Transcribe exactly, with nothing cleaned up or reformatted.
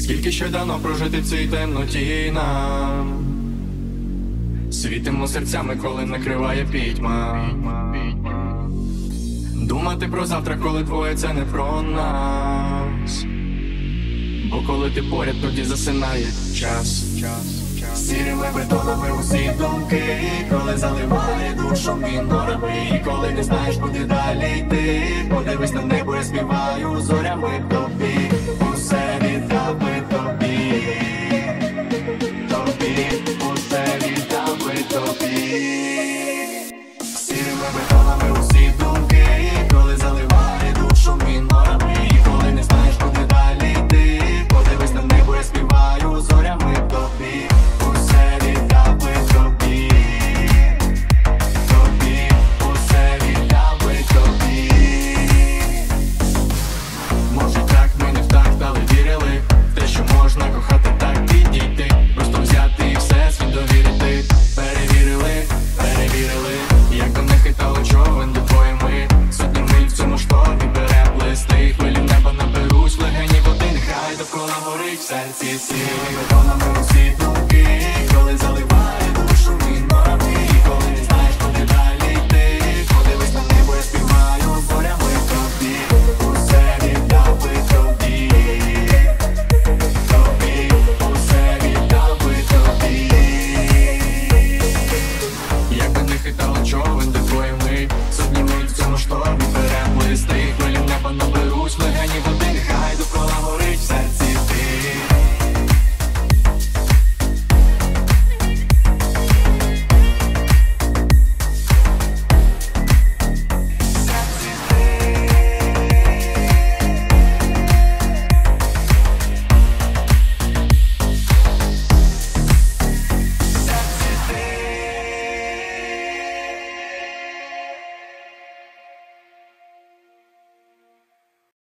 Скільки ще дано прожити в цій темноті нам, світимо серцями, коли накриває пітьма. Думати про завтра, коли двоє, це не про нас. Бо коли ти поряд, тоді засинає час. Сірими бетонами усі думки, коли заливає душу мінорами, і коли не знаєш, куди далі йти, подивись на небо, я співаю зорями тобі.